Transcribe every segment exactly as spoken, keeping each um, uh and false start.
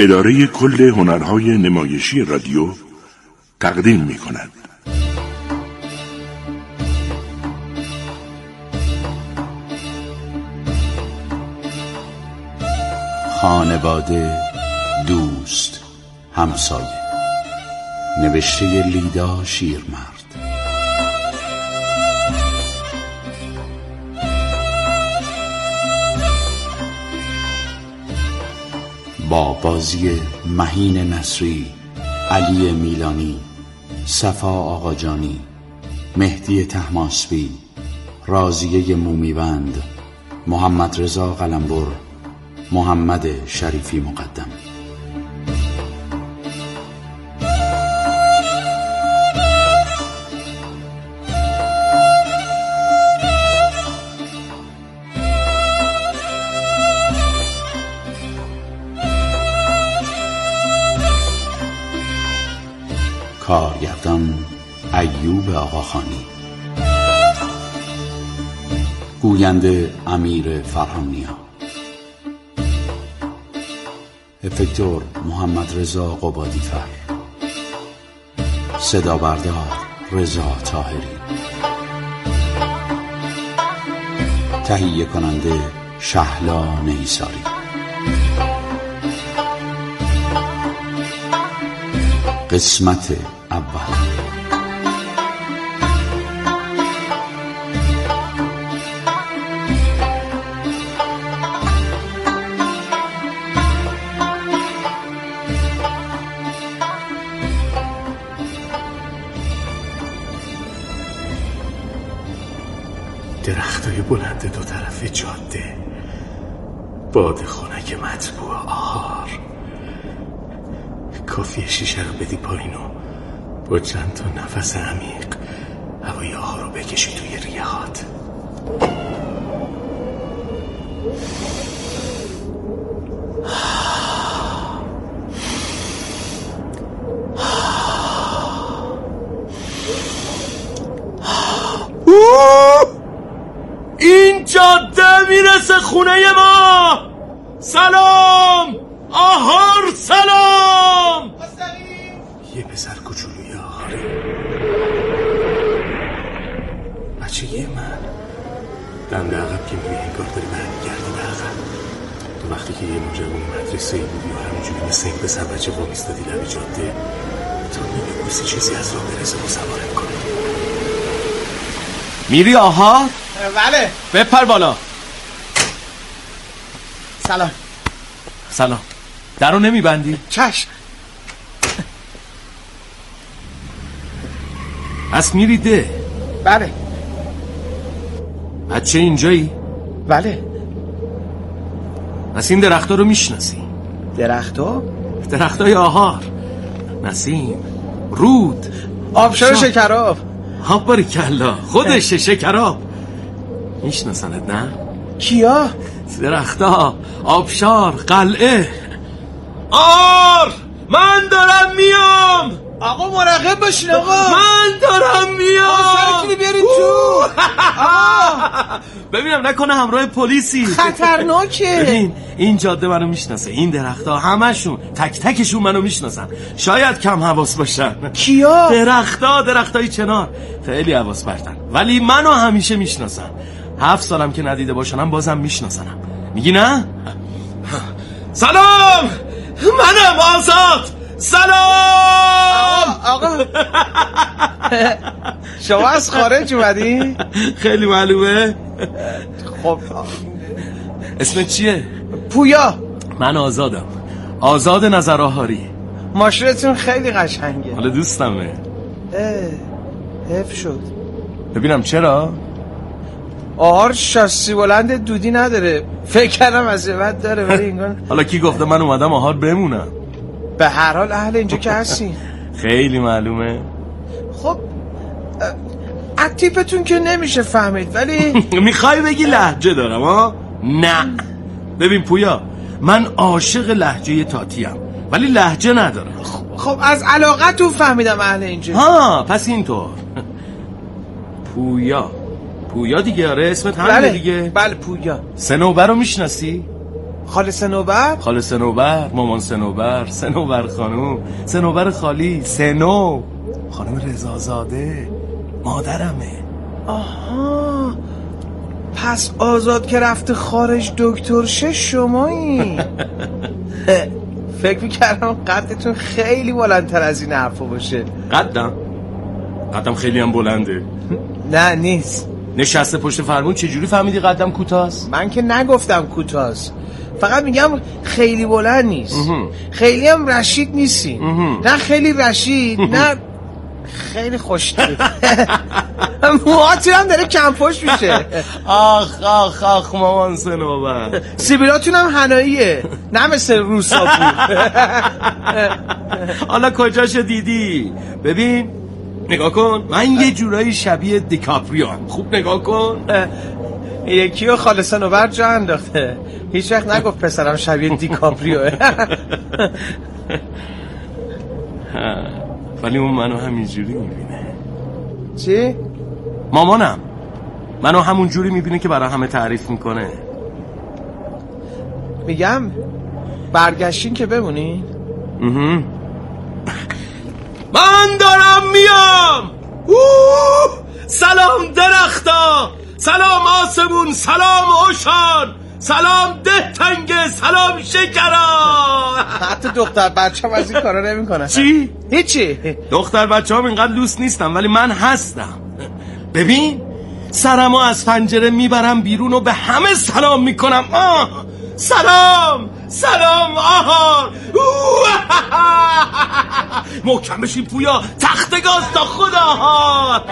اداره کل هنرهای نمایشی رادیو تقدیم می کند. خانواده، دوست، همسایه. نوشته لیدا شیرمرد. با بازی مهین نصری، علی میلانی، صفا آقاجانی، مهدی طهماسبی، راضیه مومیوند، محمد رضا قلمبر، محمد شریفی مقدم. کارگردان ایوب آقاخانی. گوینده امیر فرهانیا. افکتور محمد رضا قبادیفر. صدا بردار رضا طاهری. تهیه کننده شهلا نیساری. قسمت اول. درختای بلند دو طرف جاده، باد خنک مطبوع آهار. کافیه شیشه رو بدی پایین و با چند تا نفس عمیق هوای آهار رو بکشی توی ریهات. این جاده میرسه خونه ما. سلام آهار، سلام. یه پسر کوچولوی آهاری، بچه یه من دنده عقب که میبینی انگار داری برمیگردی به عقب. تو وقتی که یه نوجوان مدرسه ای بودی و همینجوری مثل این پسر بچه وامیستادی لب جاده، تا نمی‌پرسی چیزی از راه برسه و سواره کنی. میری آهار؟ بله. بپر بالا. سلام. سلام. درو نمیبندی؟ چشم. پس میری ده؟ بله. بچه اینجایی؟ بله. پس این درختا رو میشناسی؟ درختا؟ درختای آهار، نسیم، رود، آبشار شکراب. ها باریکلا، خودشه شکراب. میشناسنت نه؟ کیا؟ درختا، آبشار، قلعه. آر من دارم میام. آقا مراقب باشین آقا. من دارم میام. آقا سرتونی بیارین تو. آقا ببینم نکنه همراه پلیسی. خطرناکه. ببین این جاده منو میشناسه، این درختها همشون تک تکشون منو میشناسن. شاید کم حواس باشن. کیا؟ درختا، درختای چنار خیلی حواس پرتن، ولی منو همیشه میشناسن. هفت سالم که ندیده باشنم بازم میشناسنم. میگی نه؟ سلام، منم آزاد. سلام. آقا شما از خارج اومدی؟ خیلی معلومه. خب اسمت چیه؟ پویا. من آزادم، آزاد نظر آهاری. ماشینتون خیلی قشنگه. حالا دوستمه. اه حیف شد. ببینم چرا؟ آهار شاسی بلند دودی نداره. فکر کردم از بعد داره ولی انگار. حالا کی گفته من اومدم آهار بمونم؟ به هر حال اهل اینجا که هستین. خیلی معلومه. خب از تیپتون که نمیشه فهمید، ولی میخوای بگی لهجه دارم ها؟ نه ببین پویا، من عاشق لهجه تاتیم ولی لهجه ندارم. خب از علاقتون فهمیدم اهل اینجا. ها پس اینطور. پویا، پویا دیگه. آره اسمت همینه بله. دیگه. بله پویا. سنوبر رو میشناسی؟ خاله سنوبر؟ خاله سنوبر، مامان سنوبر، سنوبر خانوم، سنوبر خالی، سنو خانم رضازاده مادرمه. آها، پس آزاد که رفته خارج دکتر شه شمایی؟ فکر میکردم قدتون خیلی بلندتر از این حرفا باشه. قدم؟ قدم خیلی هم بلنده. نه نیست. نشسته پشت فرمون چجوری فهمیدی قدم کوتاست؟ من که نگفتم کوتاست، فقط میگم خیلی بلند نیست. خیلی هم رشید نیستی. نه خیلی رشید نه خیلی خوشتیپ. موهاتون هم داره کم پشت میشه. آخ آخ آخ مامان سنوبر، سیبیلاتون هم هناییه نه مثل روسا بود. حالا کجاشو دیدی؟ ببین نگاه کن، من یه جورایی شبیه دیکاپریو هم. خوب نگاه کن. یکی رو خاله سنوبر جا انداخته، هیچ وقت نگفت پسرم شبیه دیکاپریوه. ولی اون منو همینجوری میبینه. چی؟ مامانم منو همون جوری میبینه که برای همه تعریف میکنه. میگم برگشتین که بمونین. من دارم میام. سلام درختا، سلام آسمون، سلام اوشان، سلام ده تنگه، سلام شکرا. حتی دختر بچه هم از این کارا نمی کنن. چی؟ هیچی. دختر بچه هم اینقدر لوس نیستم ولی من هستم. ببین سرمو از پنجره میبرم بیرون و به همه سلام میکنم. آه سلام سلام آهار. محکم بشین پویا، تخت گاز تا خود آهار.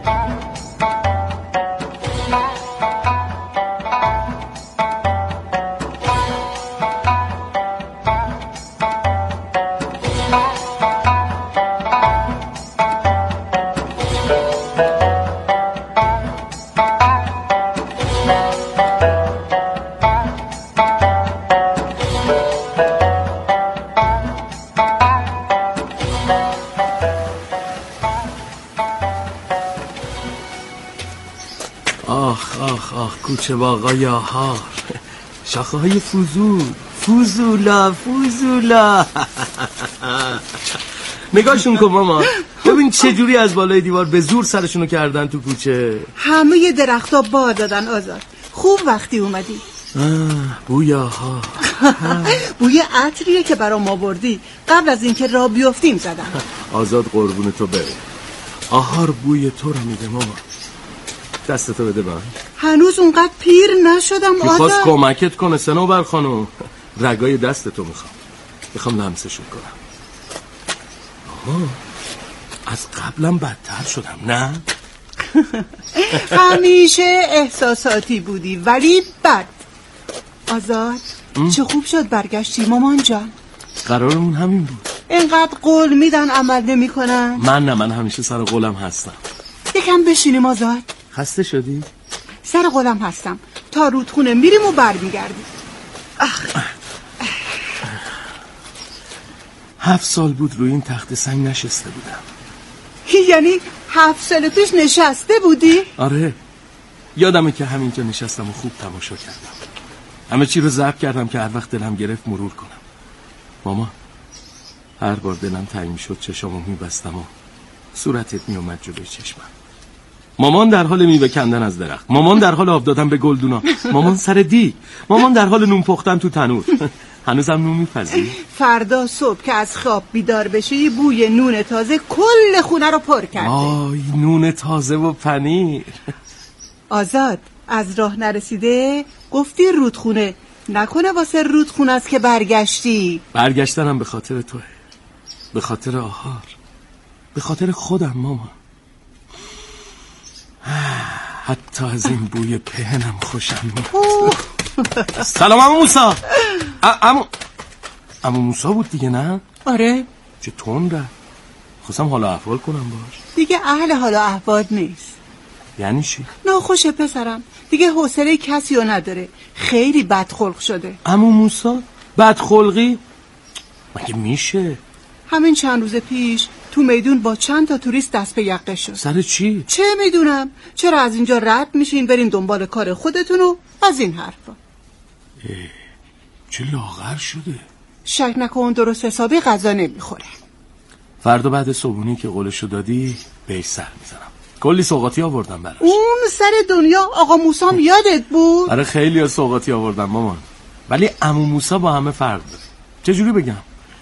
آخ آخ آخ کوچه باغای آهار، شاخه های فوزول، فوزولا فوزولا. نگاهشون کن ماما، ببین چه جوری از بالای دیوار به زور سرشونو کردن تو کوچه. همه ی درختا بار دادن. آزاد خوب وقتی اومدی. بوی آهار. بوی عطریه که برام ما بردی قبل از اینکه راه بیافتیم زدم. آزاد قربون تو بره، آهار بوی تو رو میده ماما. دستتو بده من. هنوز اونقدر پیر نشدم. آزاد میخواست کمکت کنه سنوبر خانم. رگای دستتو میخوام، میخوام لمسشون کنم. آها از قبلم بدتر شدم نه؟ همیشه احساساتی بودی ولی بد. آزاد ام؟ چه خوب شد برگشتی مامان جان. قرارمون همین بود. اینقدر قول میدن عمل نمی کنن. من نه، من همیشه سر قولم هستم. یکم بشینیم آزاد. خسته شدی؟ سر قولم هستم، تا رودخونه میریم و برمیگردیم. هفت سال بود روی این تخت سنگ نشسته بودم. یعنی هفت سال پیش نشسته بودی؟ آره، یادمه که همینجا نشستم و خوب تماشا کردم. همه چی رو ضبط کردم که هر وقت دلم گرفت مرور کنم. ماما هر بار دلم تنگ میشد چشامو میبستم و صورتت میومد جلوی چشمم. مامان در حال میوه کندن از درخت، مامان در حال آب دادن به گلدونا، مامان سر دیگ، مامان در حال نون پختن تو تنور. هنوزم نون میپزی؟ فردا صبح که از خواب بیدار بشی بوی نون تازه کل خونه رو پر کرده. آی نون تازه و پنیر. آزاد از راه نرسیده گفتی رودخونه، نکنه واسه رودخونه است که برگشتی؟ برگشتنم به خاطر توه، به خاطر آهار، به خاطر خودم ماما. حتی از این بوی پهنم خوشم میاد. سلام عمو موسی. عمو عمو موسی بود دیگه نه؟ آره. چه تنده. خواستم حالا احوال کنم باش. دیگه اهل حالا احوال نیست. یعنی چی؟ ناخوشه پسرم، دیگه حوصله کسی رو نداره، خیلی بدخلق شده. عمو موسی بدخلقی؟ مگه میشه؟ همین چند روز پیش تو میدون با چند تا توریست دست به یقه شد. سر چی؟ چه میدونم، چرا از اینجا رد میشین برین دنبال کار خودتون و از این حرفا. چه لاغر شده. شک نکن درست حسابی غذا نمیخوره. فردا بعد صبحونی که قولشو دادی بهش سر میزنم. کلی سوغاتی آوردم براش. اون سر دنیا آقا موسام یادت بود؟ آره خیلی سوغاتی آوردم مامان، ولی عمو موسی با همه فرق داره. چجوری بگم؟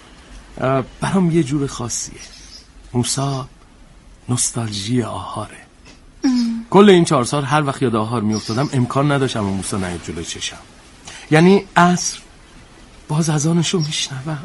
برام یه جور خاصیه. موسی نوستالژی آهاره. ام. کل این چهار سال هر وقت یاد آهار میافتادم امکان نداشت عمو موسی نیاد جلوی چشم. یعنی عصر باز اذانشو میشنوم،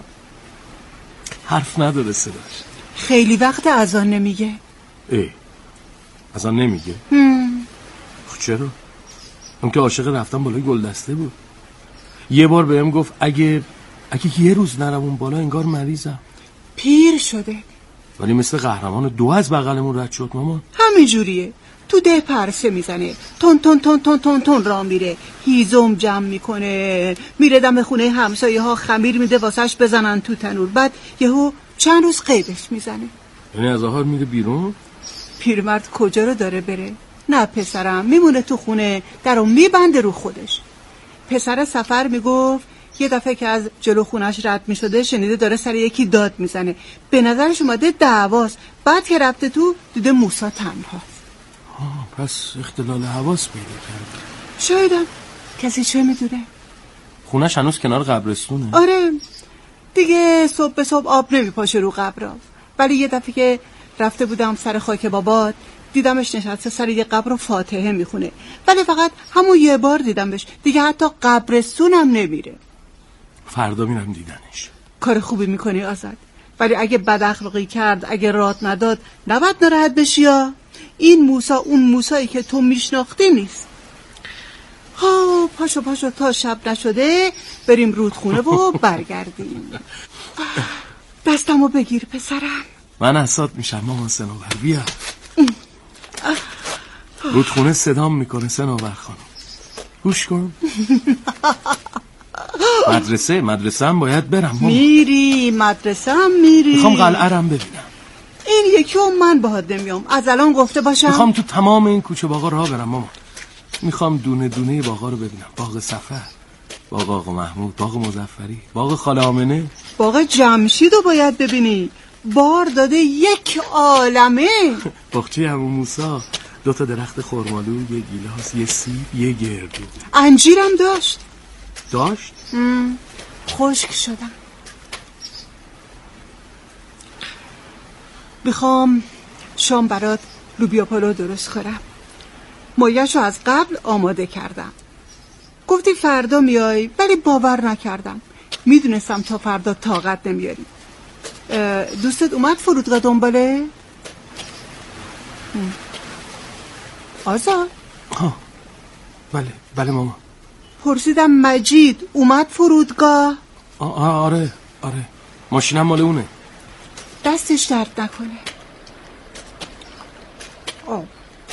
حرف نداره صداش. خیلی وقت اذان نمیگه. ای اذان نمیگه؟ خب چرا؟ اون که عاشق رفتن بالای گلدسته بود. یه بار بهم گفت اگه اگه یه روز نرم اون بالا انگار مریضم. پیر شده. ولی مثل قهرمان دو از بغلمون رد شد مامان. همین جوریه. تو ده پرسه میزنه، تون تون تون تون تون تون راه میره، هیزم جمع میکنه، میره دم خونه همسایه ها خمیر میده واسش بزنن تو تنور، بعد یهو چند روز قیدش میزنه. یعنی از آهار میره بیرون؟ پیرمرد کجا رو داره بره؟ نه پسرم، میمونه تو خونه، درو میبنده رو خودش. پسر سفر میگفت یه دفعه که از جلو خونش رد میشده شنیده داره سر یکی داد میزنه، به نظرش اومده دعواست، بعد که رفته تو دیده موسی تنهاست. آه پس اختلال حواس پیدا کرده. شایدم، کسی چه میدونه؟ خونش هنوز کنار قبرستونه. آره دیگه صبح به صبح آب نمیپاشه رو قبرا، ولی یه دفعه که رفته بودم سر خاک بابات دیدمش نشسته سر یه قبر و فاتحه میخونه، ولی فقط همون یه بار دیدمش، دیگه حتی قبرستونم نمیره. فردا میرم دیدنش. کار خوبی میکنی آزاد، ولی اگه بد اخلاقی کرد، اگه رات نداد، نباید ناراحت بشی. ها این موسی اون موسایی که تو میشناختی نیست. ها پاشو پاشو تا شب نشده بریم رودخونه و برگردیم. دستمو بگیر پسرم. من حساد میشم مامان سنوبر. بیا رودخونه صدام میکنه سنوبر خانم، گوش کن. مدرسه مدرسه هم باید برم مامان. میری مدرسه هم میری؟ میخوام قلعه رو ببینم. این یکی هم من باهات نمیام، از الان گفته باشم. میخوام تو تمام این کوچه باغا راه برم مامان. میخوام دونه دونه باغا رو ببینم. باغ سفر، باغ آقا محمود، باغ مظفری، باغ خاله آمنه، باغ جمشید رو باید ببینی، بار داده یک عالمه. باغچه عمو موسی، دو تا درخت خرمالو، یه گیلاس، یه سیب، یه گردو. انجیرم داشت. داشت؟ ام. خشک شدم. میخوام شام برات لوبیا پلو درست کنم. مایه‌شو از قبل آماده کردم. گفتی فردا میای، ولی باور نکردم. میدونستم تا فردا طاقت نمیاری. دوستت اومد فرودگاه دنباله؟ آزاد؟ ها بله بله ماما. پرسیدم مجید اومد فرودگاه؟ آره آره ماشینم مال اونه. دستش درد نکنه. آه.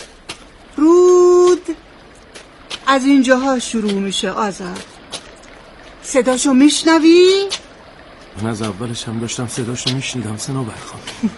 رود از اینجاها شروع میشه آزاد. صداشو میشنوی؟ من از اولش هم داشتم صداشو میشنیدم سنوبر خانم.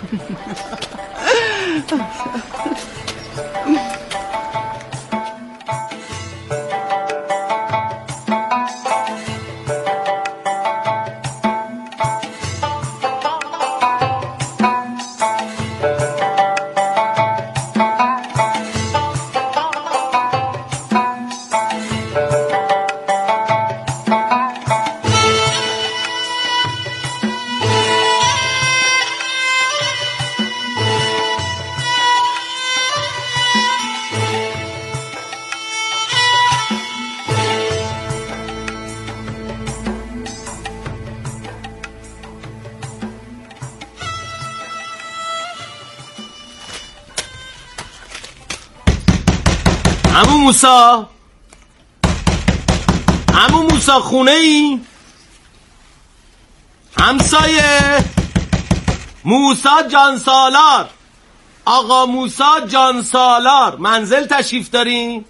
عمو موسی، عمو موسی خونه ای؟ همسایه موسی جان سالار، آقا موسی جان سالار منزل تشریف دارین؟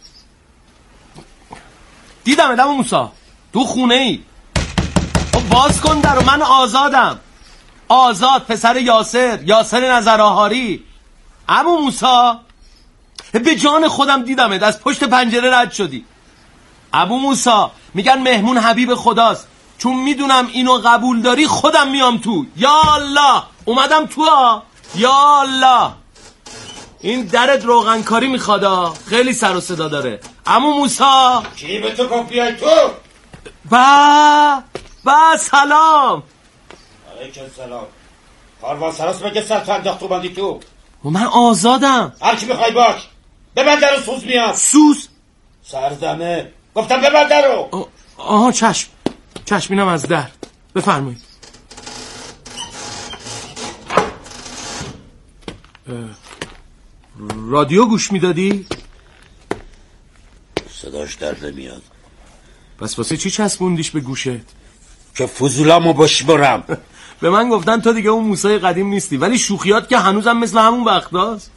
دیدم عمو موسی تو خونه ای. باز کن درو، من آزادم. آزاد پسر یاسر، یاسر نظرآهاری. عمو موسی به جان خودم دیدمت از پشت پنجره رد شدی. ابو موسی میگن مهمون حبیب خداست. چون میدونم اینو قبول داری خودم میام تو. یا الله اومدم تو ها. یا الله این درت روغنکاری میخوادا، خیلی سر و صدا داره. عمو موسی کی به تو گفت بیای تو؟ با با سلام. علیکم سلام. کاروان سراس مگه سر تو انداخت تو بندی تو؟ و من آزادم. هر کی میخوای باش. ببند درو، سوز میاد. سوز؟ سردمه. گفتم ببند درو. آها چشم چشم اینم از در. بفرمایید. رادیو گوش میدادی؟ صداش در نمیاد. پس واسه چی چسبوندیش به گوشت؟ که فضولامو بشمرم. به من گفتن تو دیگه اون موسی قدیم نیستی، ولی شوخیات که هنوزم مثل همون وقتاست.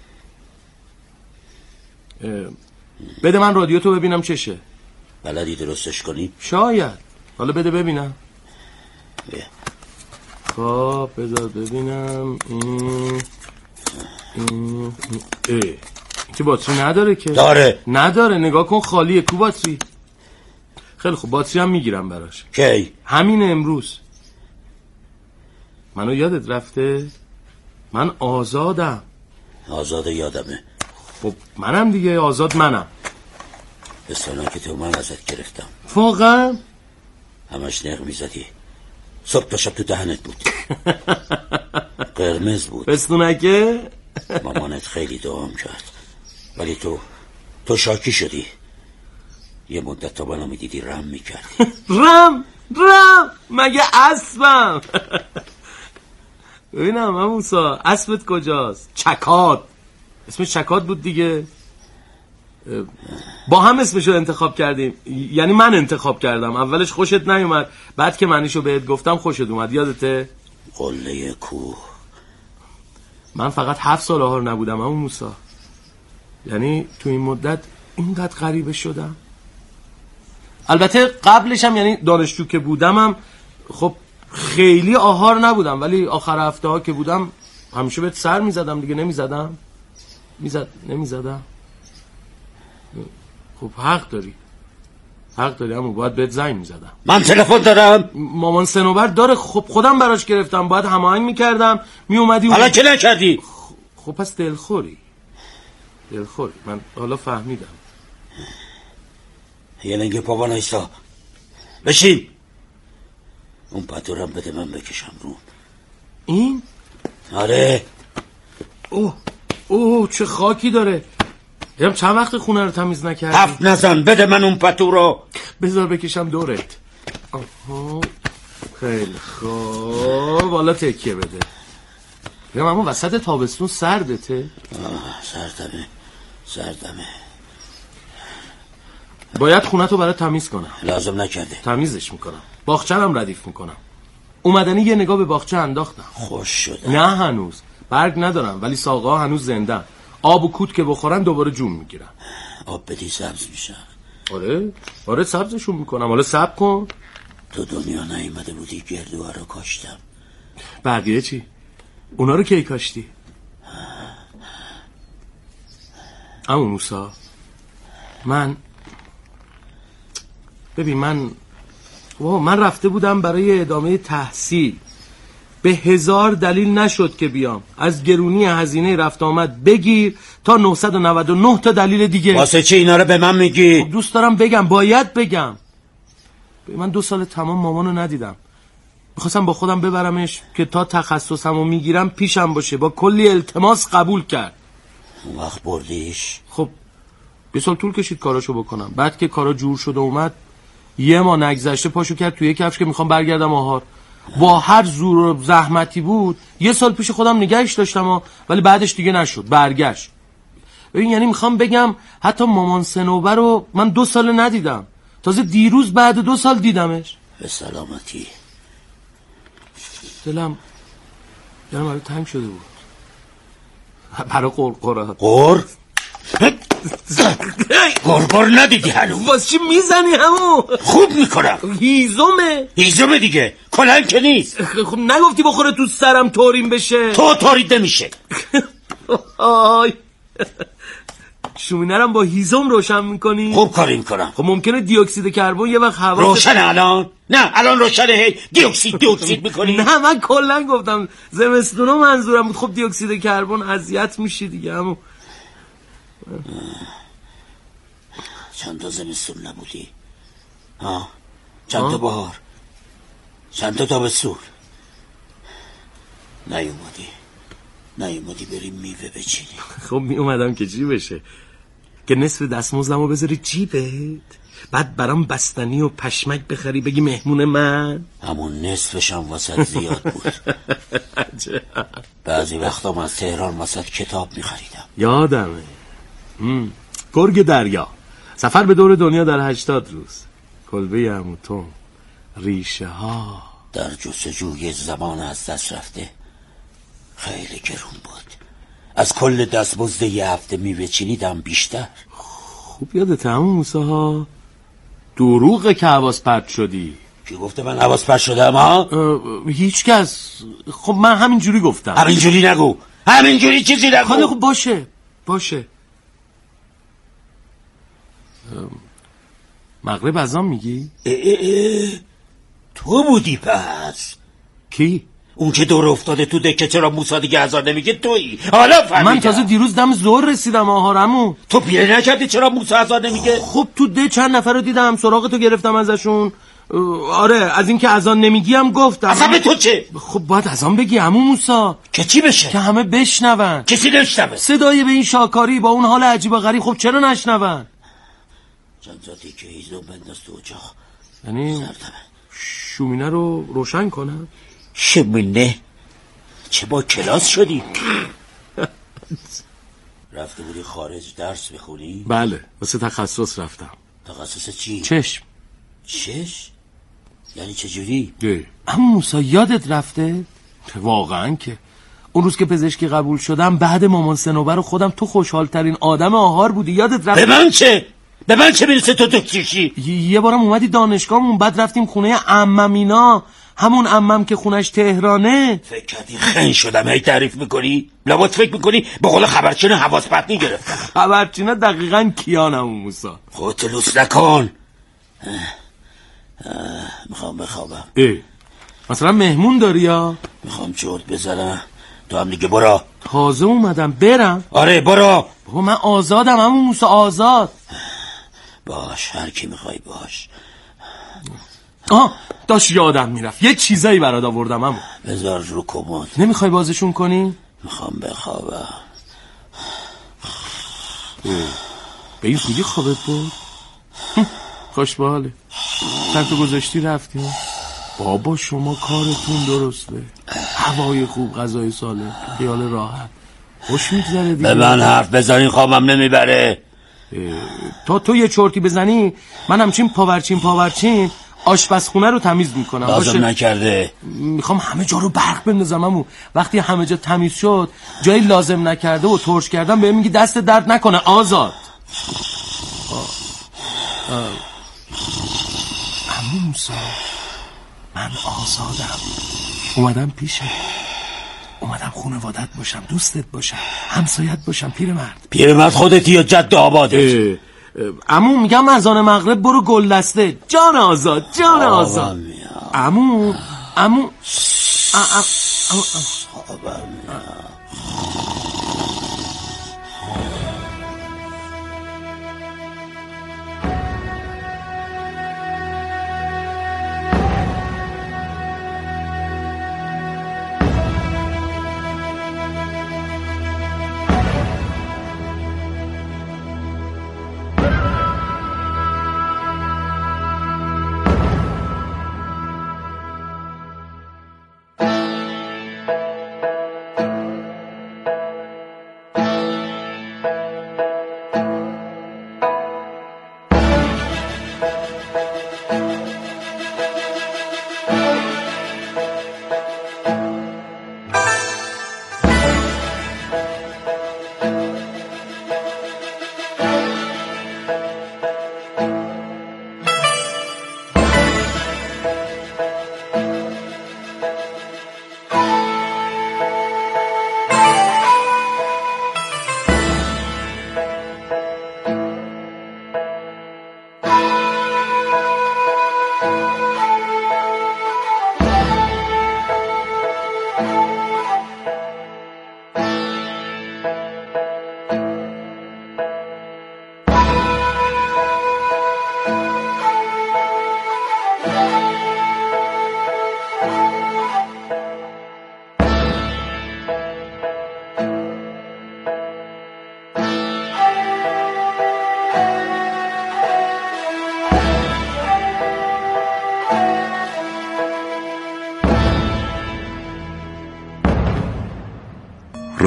بده من رادیو تو ببینم چشه. بلدی درستش کنی؟ شاید. حالا بده ببینم. بیا. خب بذار ببینم. این این ای که باتری نداره که. داره. نداره، نگاه کن خالیه. کو باتری؟ خیلی خوب باتری هم میگیرم براش. کی؟ همین امروز. منو یادت رفته؟ من آزادم. آزاد یادمه. خب منم دیگه آزاد منم. بستانا که تو من ازت گرفتم. واقعا؟ همش نق میزدی. صبح تا شب تو دهنت بود. قرمز بود. بستونکه؟ مامانت خیلی دعام کرد، ولی تو تو شاکی شدی. یه مدت تا منو میدیدی رم میکرد. رم؟ رم؟ مگه اسبم؟ ببینم هم موسا اسبت کجاست؟ چکاد. اسمش چکاد بود دیگه. با هم اسمشو انتخاب کردیم، یعنی من انتخاب کردم. اولش خوشت نیومد، بعد که منیشو بهت گفتم خوشت اومد. یادته؟ قله کوه. من فقط هفت سال آهار نبودم همون موسا. یعنی تو این مدت اینقدر غریبه شدم. البته قبلش هم یعنی دانشجو که بودمم خب خیلی آهار نبودم، ولی آخر هفته ها که بودم همیشه بهت سر میزدم دیگه. نمیزدم؟ میزد نمیزدم؟ خب حق داری، حق داری، اما باید بهت زنگ میزدم. من تلفن دارم. مامان سنوبر داره. خب خودم براش گرفتم، باید هماهنگ میکردم میومدی. حالا چه نکردی؟ خب پس دلخوری دلخوری من حالا فهمیدم. یه لنگ پاوان ایسا بشین. اون پتورم بده من بکشم رو. این؟ آره. اوه اوه چه خاکی داره. هم چند وقت خونه رو تمیز نکردی؟ حرف نزن، بده من اون پتو رو. بذار بکشم دورت. آها خیلی خوب. حالا تکیه بده. بگم اما وسط تابستون سردته؟ آه سردمه سردمه. باید خونه تو برای تمیز کنم. لازم نکرده. تمیزش میکنم، باغچه هم ردیف میکنم. اومدنی یه نگاه به باغچه انداختم. خوش شده. نه هنوز برگ ندارم، ولی ساقه‌ها هنوز زندن. آب و کود که بخورن دوباره جون میگیرن. آب بدی سبز میشن. آره آره سبزشون میکنم. حالا صبر کن. تو دنیا نیومده بودی گردوها رو کاشتم. بقیه چی؟ اونا رو کی کاشتی؟ عمو موسی من ببین من من رفته بودم برای ادامه تحصیل. به هزار دلیل نشد که بیام. از گرونی هزینه رفت آمد بگیر تا نهصد و نود و نه تا دلیل دیگه. واسه چی اینا رو به من میگی؟ خب دوست دارم بگم، باید بگم. من دو سال تمام مامانو ندیدم. میخواستم با خودم ببرمش که تا تخصصمو میگیرم پیشم باشه. با کلی التماس قبول کرد. اون وقت بردیش؟ خب یه سال طول کشید کاراشو بکنم. بعد که کارا جور شد و اومد، یه ماه نگذشته پاشو کرد توی کفش که میخوام برگردم آهار. با هر زور و زحمتی بود یه سال پیش خودم نگهش داشتم ها. ولی بعدش دیگه نشد، برگشت. ببین یعنی میخوام بگم حتی مامان سنوبر رو من دو سال ندیدم. تازه دیروز بعد دو سال دیدمش. به سلامتی. دلم دلم برای تنگ شده بود برای قرقرات. قر؟ قرقر ندیدی هنوز؟ واسه چی میزنی همو؟ خوب میکنم. هیزمه. هیزمه دیگه، کلنگ که نیست. خب نگفتی بخوره تو سرم توریم بشه؟ تو تورید نمیشه. آی شومینه رو با هیزم روشن میکنی؟ خوب کاری میکنم. خب ممکنه دی اکسید کربن یه وقت هوا روشن الان؟ نه الان روشنه. هی دی اکسید دی اکسید میکنی؟ نه من کلا گفتم زمستونا منظورم بود. خب دی اکسید کربن اذیت میشی دیگه. همون چند تا زمستون نبودی؟ ها چند تا بهار، چند تا تابستون نیومدی نیومدی بریم میوه بچینی. خب میومدم که چی بشه؟ که نصف دستمزدمو بذاری جیبت بعد برام بستنی و پشمک بخری بگی مهمون من؟ همون نصفشم واسط زیاد بود. بعضی وقتا من از تهران واسط کتاب میخریدم. یادمه. گرگ دریا، سفر به دور دنیا در هشتاد روز، کلبه عمو توم، ریشه ها. در جستجوی زمان از دست رفته خیلی گرون بود. از کل دستمزد یه هفته میوه چینیدم بیشتر. خوب یادت عمو موسی ها؟ دروغه که حواس پرت شدی. کی گفته من حواس پرت شدم ها؟ هیچ کس. خب من همینجوری گفتم. همینجوری نگو، همینجوری چیزی نگو. خب باشه باشه. مغرب اذان میگی؟ اه اه اه. تو بودی پس؟ کی؟ اون که دور افتاده تو دکه چرا موسی دیگه اذان نمیگه تویی؟ حالا فهمیدم. من تازه دیروز دم ظهر رسیدم آهارمو. تو پیره نکردی چرا موسی اذان نمیگه؟ خب تو ده چند نفر رو دیدم، سراغ تو گرفتم ازشون. آره از این که اذان نمیگی هم گفتم. اصلا به تو چه؟ خب باید اذان بگی عمو موسی. که چی بشه؟ که همه بشنون. کسی نشنوه. صدای به این شاکاری با اون حال عجیب و غریب خب چرا نشنون؟ چند ذاتی که هیزم بنداز تو اجاق. یعنی شومینه رو روشن کنم؟ شومینه؟ چه با کلاس شدی؟ رفته بودی خارج درس بخونی؟ بله واسه تخصص رفتم. تخصص چی؟ چشم. چش؟ یعنی چجوری؟ اما موسی یادت رفته؟ واقعا که اون روز که پزشکی قبول شدم بعد مامان سنوبر و خودم تو خوشحال ترین آدم آهار بودی. یادت رفته؟ به من چه؟ به من چه میرسه تو دکترشی؟ یه بارم اومدی دانشگاهمون بعد رفتیم خونه عمم اینا، همون عمم که خونش تهرانه. فکر کردی خنگ شدم هی تعریف میکنی؟ لابد فکر میکنی به قول خبرچین حواس پرت نگرفتم. خبرچینه دقیقاً کیانم اون موسی. خودت لوس نکن. میخوام بخوابم. اه مثلا مهمون داری یا؟ میخوام چرت بزنم. تو هم دیگه برو. تازه اومدم برم؟ آره برو. بابا من آزادم همون موسی آزاد. باش هر کی میخوای باش. آه داشت یادم میرفت یه چیزایی برات آوردم همون. بذار رو کمد. نمیخوای بازشون کنی؟ میخوام بخوابم. به این خوبی خوابت بود؟ خوش به حاله. چند تا گذاشتی رفتی؟ بابا شما کارتون درسته، هوای خوب، غذای سالم، خیال راحت، خوش میگذره دیگه. به من حرف بزنی خوابم نمیبره. تا تو یه چرتی بزنی من همچین پاورچین پاورچین آشپزخونه رو تمیز میکنم. لازم نکرده. میخوام همه جا رو برق بندازم. همون وقتی همه جا تمیز شد جایی لازم نکرده و ترش کردم بهم میگی دست درد نکنه آزاد. عمو موسی من آزادم، اومدم پیشه، اومدم خانوادت باشم، دوستت باشم، همسایت باشم. پیرمرد پیرمرد خودتی یا جد آبادت؟ عمو میگم اذان مغرب برو گل دسته. جان آزاد جان آزاد. عمو عمو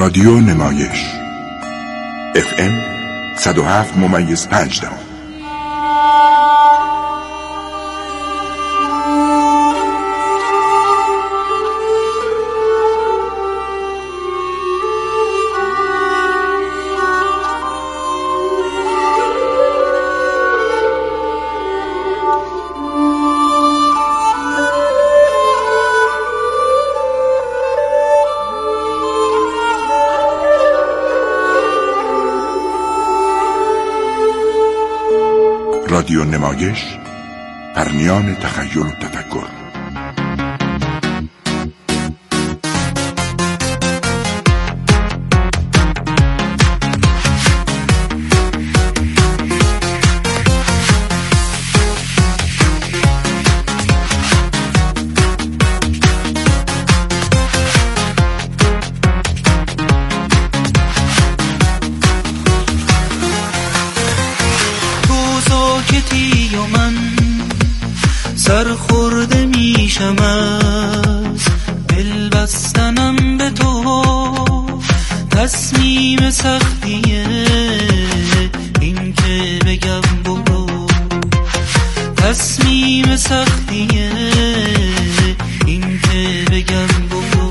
رادیو نمایش اف ام صد و هفت ممیز پنج دهم. رادیو نمایش، پرنیان تخیل و تفکر. سرخورده میشم از دل بستنم به تو، تصمیم سختیه این که بگم برو، تصمیم سختیه این که بگم برو.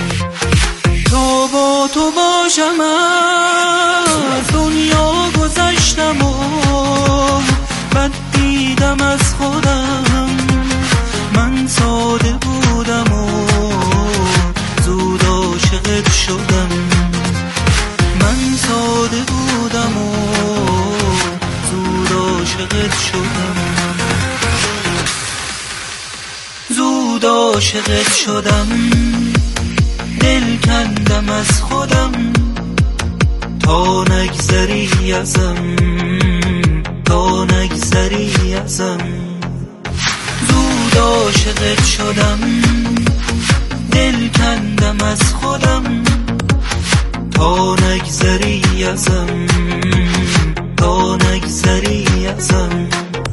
تا با تو باشم از دنیا گذشتم و بد دیدم از خودم، من ساده بودم و زود عاشقت شدم، من ساده بودم و زود عاشقت شدم، زود عاشقت شدم. دل کندم از خودم تا نگذری ازم، تا نگذری ازم. زود عاشقت شدم، دل کندم از خودم تا نگذری ازم، تا نگذری ازم.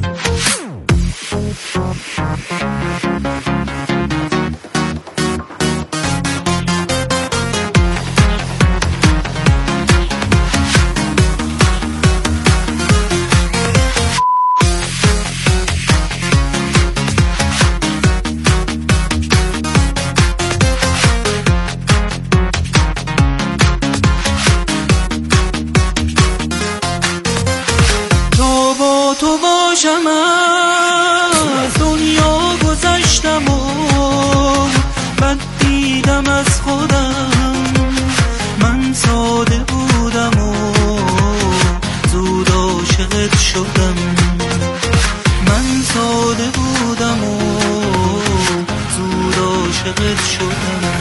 تو باشم از دنیا گذشتم و بد دیدم از خودم، من ساده بودم و زود عاشقت شدم، من ساده بودم و زود عاشقت شدم،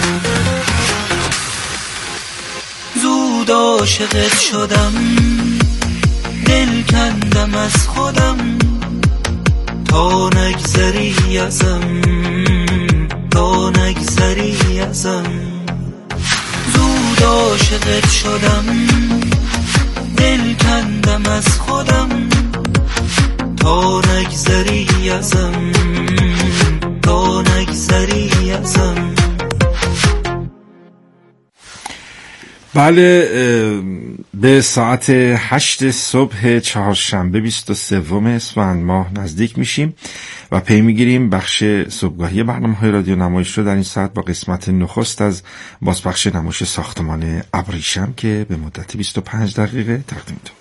زود عاشقت شدم. دل کندم از خودم تا نگذری ازم، تا نگذری ازم. زود عاشقت شدم، دل کندم از خودم تا نگذری ازم، تا نگذری ازم. بله، به ساعت هشت صبح چهارشنبه بیست و سوم اسفند ماه نزدیک میشیم و پی میگیریم بخش صبحگاهی برنامه‌های رادیو نمایش رو در این ساعت با قسمت نخست از بازپخش نمایش ساختمان ابریشم که به مدت بیست و پنج دقیقه تقدیمتون.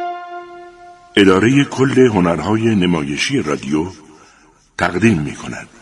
اداره کل هنرهای نمایشی رادیو تقدیم می کند.